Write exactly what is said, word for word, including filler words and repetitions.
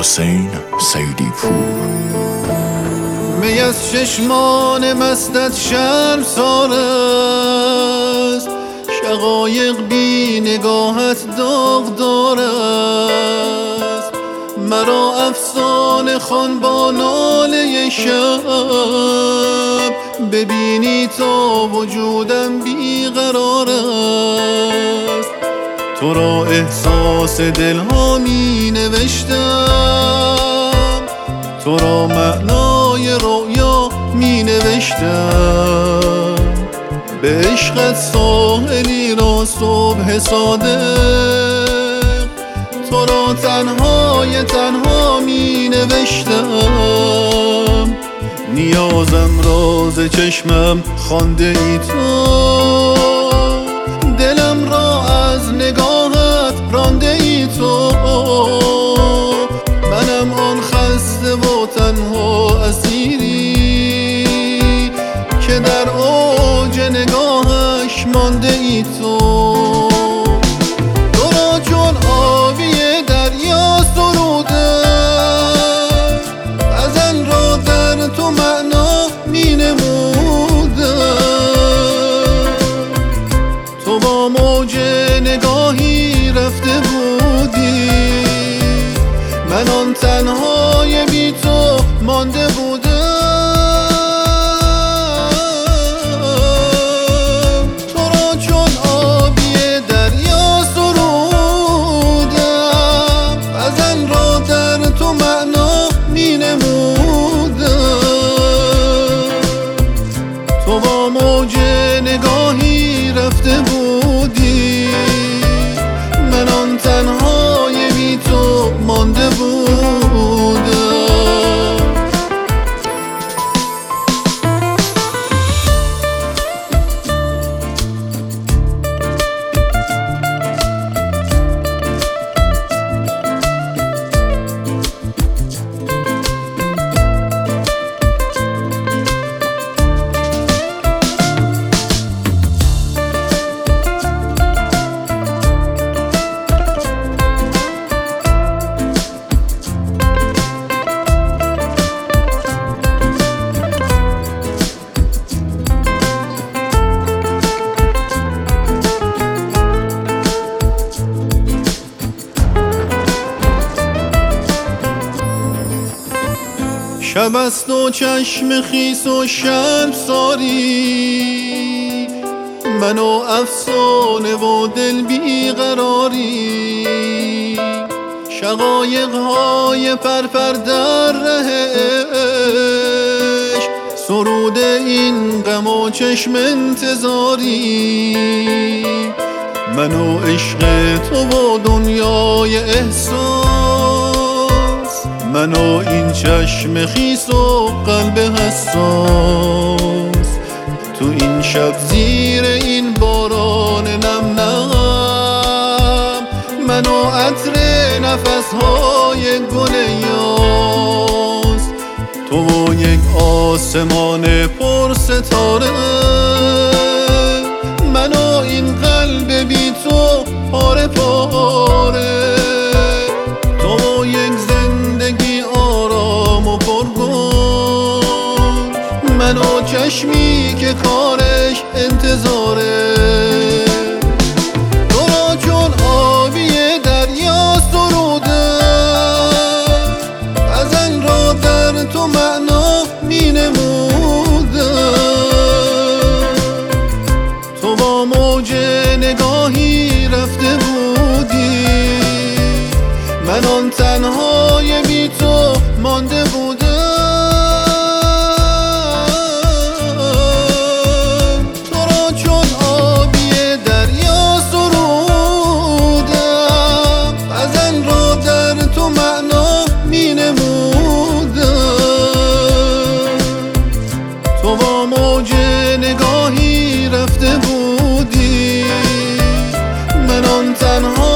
حسین سیدی پور. می از چشمان مستت شرمسار است، شقایق بی نگاهت داغدار است. مرا افسانه خوان با ناله شب، ببینی تا وجودم بیقرار است. تو را احساس دلها می نوشتم، تو را معنای رؤیا می نوشتم. به عشقت ساحلی را صبح صادق، تو را تنهای تنها می نوشتم. نیازم راز چشمم خوانده ای تو، دلم را از نگاهت رانده ای تو. منم آن خسته و تنها اسیری که در اوج نگاهش مانده ای تو. تو را چون آبی دریا سرودم، غزل را در تو معنا می نمودم. تو با موج نگاهی رفته بودی، من آن تنهای بی تو مانده بودم. تو را چون آبی دریا سرودم، غزل را در تو معنا می نمودم. تو با موج نگاهی رفته بودی، من آن تنهای بی تو مانده بودم. شب است و چشم خیس و شرمساری، من و افسانه و دل بیقراری. شقایق های پرپر در ره عشق، سرود این غم و چشم انتظاری. من و عشق تو و دنیای احساس، من و این چشم خیس و قلب حساس. تو این شب زیر این باران نم نم، من و عطر نفسهای گل یاس. تو و یک آسمان پر ستاره، من و این قلب بی تو پاره پاره. تو و یک زندگی آرام و پرگل، من و چشمی که کارش انتظاره. تو را چون آبی دریا سرودم، غزل را در تو معنا می نمودم. تو با موج نگاهی رفته بودی، من آن تنهای بی تو مانده بودم. تو را چون آبی دریا سرودم، غزل را در تو معنا می نمودم. تو با موج نگاهی رفته بودی، من آن تنها